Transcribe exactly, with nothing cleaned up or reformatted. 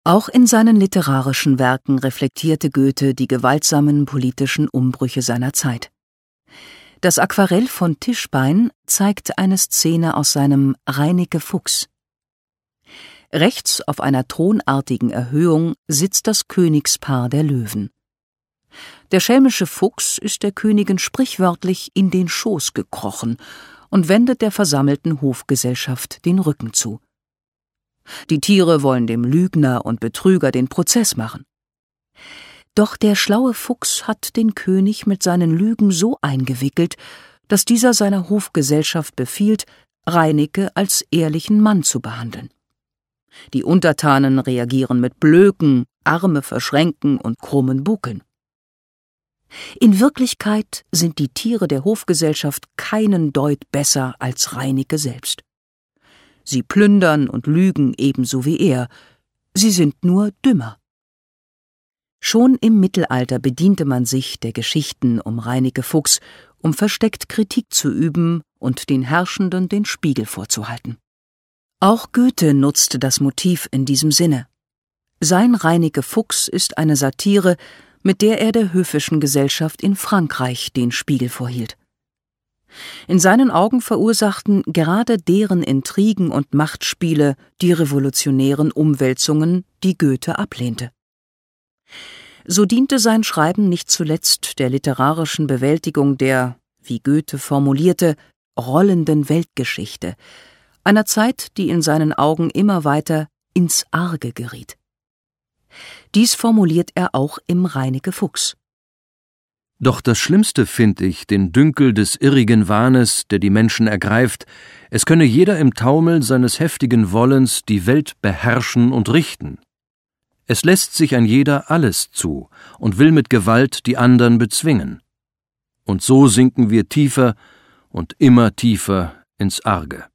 Auch in seinen literarischen Werken reflektierte Goethe die gewaltsamen politischen Umbrüche seiner Zeit. Das Aquarell von Tischbein zeigt eine Szene aus seinem Reineke Fuchs. Rechts auf einer thronartigen Erhöhung sitzt das Königspaar der Löwen. Der schelmische Fuchs ist der Königin sprichwörtlich in den Schoß gekrochen und wendet der versammelten Hofgesellschaft den Rücken zu. Die Tiere wollen dem Lügner und Betrüger den Prozess machen. Doch der schlaue Fuchs hat den König mit seinen Lügen so eingewickelt, dass dieser seiner Hofgesellschaft befiehlt, Reineke als ehrlichen Mann zu behandeln. Die Untertanen reagieren mit Blöken, Arme verschränken und krummen Buckeln. In Wirklichkeit sind die Tiere der Hofgesellschaft keinen Deut besser als Reineke selbst. Sie plündern und lügen ebenso wie er, sie sind nur dümmer. Schon im Mittelalter bediente man sich der Geschichten um Reineke Fuchs, um versteckt Kritik zu üben und den Herrschenden den Spiegel vorzuhalten. Auch Goethe nutzte das Motiv in diesem Sinne. Sein Reineke Fuchs ist eine Satire, mit der er der höfischen Gesellschaft in Frankreich den Spiegel vorhielt. In seinen Augen verursachten gerade deren Intrigen und Machtspiele die revolutionären Umwälzungen, die Goethe ablehnte. So diente sein Schreiben nicht zuletzt der literarischen Bewältigung der, wie Goethe formulierte, rollenden Weltgeschichte, einer Zeit, die in seinen Augen immer weiter ins Arge geriet. Dies formuliert er auch im Reineke Fuchs. Doch das Schlimmste find ich den Dünkel des irrigen Wahnes, der die Menschen ergreift, es könne jeder im Taumel seines heftigen Wollens die Welt beherrschen und richten. Es lässt sich ein jeder alles zu und will mit Gewalt die andern bezwingen. Und so sinken wir tiefer und immer tiefer ins Arge.